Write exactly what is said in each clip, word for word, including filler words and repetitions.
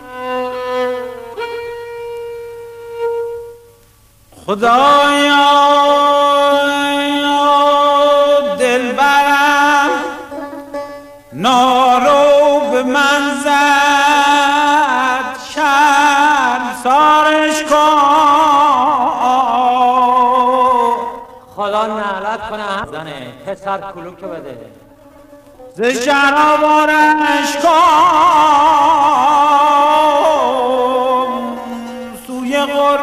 خدایا دلبرم نارو به من زد شرمسارش کن. خدا نعلت کنه زنه پسر کلوک بده ز شرابارش کن سوی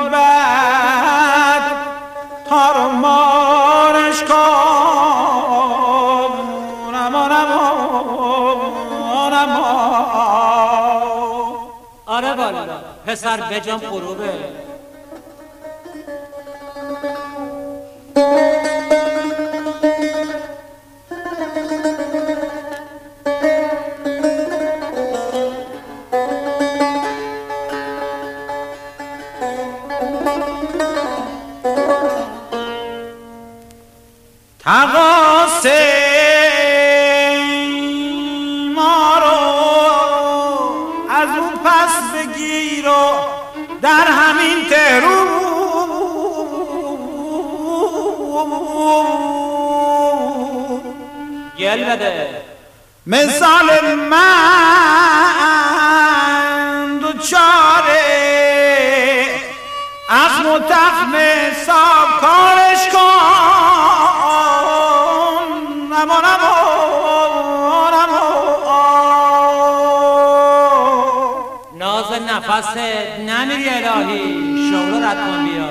غربت تار مارش کن. امان امان امان. آره والا پسر بجام غروبه. تقاسه ما رو از اون پس بگیر و در همین تهرو گل بده. مثال من دوچاره اخم و تخم حساب کارش کن. امان امان امان. ناز نفست نمیری الهی شغل رد کن بیا.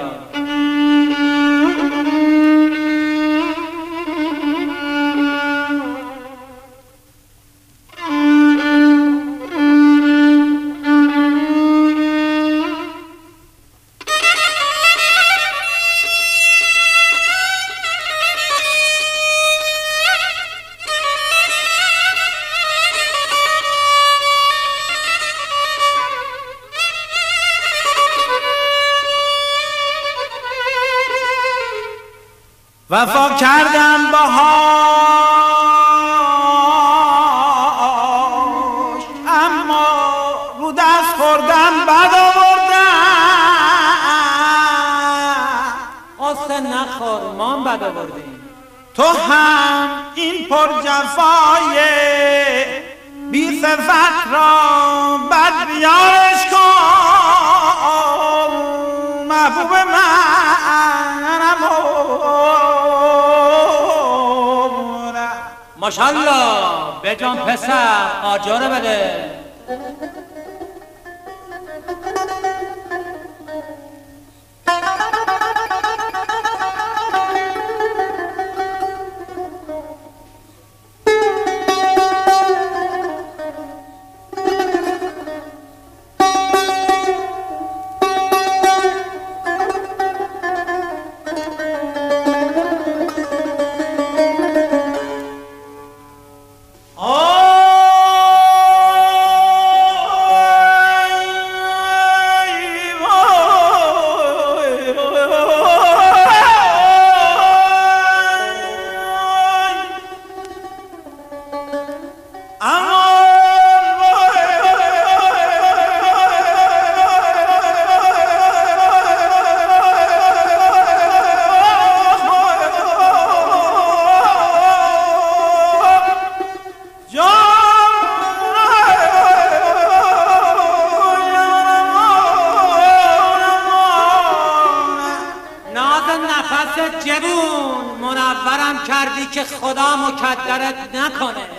وفا کردم باهاش اما رو دست خوردم بد آوردم. قصه نخور ما هم بد آوردیم. تو هم این پر جفای بی صفت را بد بیارش کن. محبوب منم ماشالله بجام پسر آجاره بده. جبون منورم کردی که خدا مکدرت نکنه.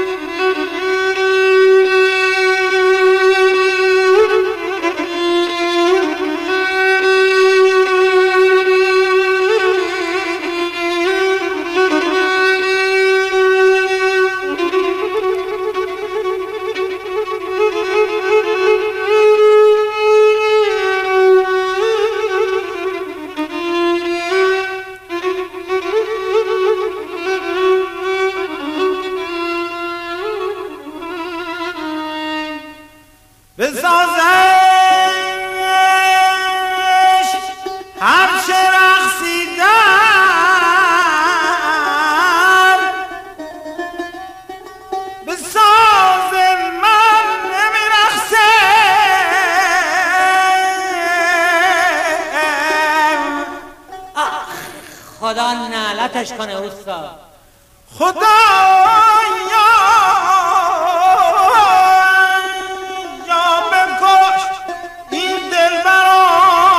بسازش هر چه رقصیدن بساز من نمیرخصه. خدا نعلتش کنه استاد. خدا یا یا بکش این دلبرا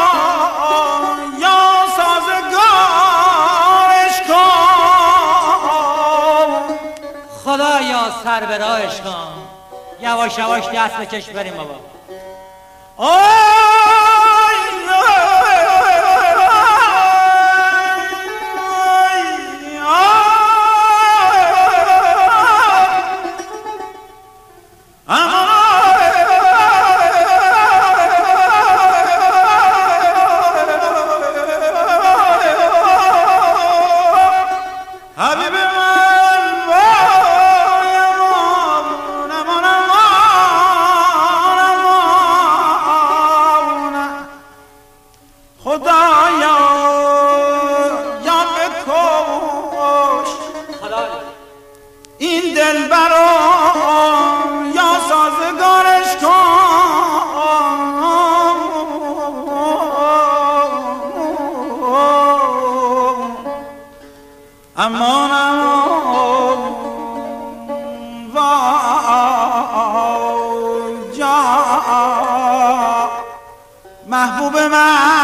یا سازگارش کن. خدا یا سر به راهش کن. یواش یواش دست بکش بریم بابا. این دلبرا یا سازگارش کن. امان امان وای جا محبوب من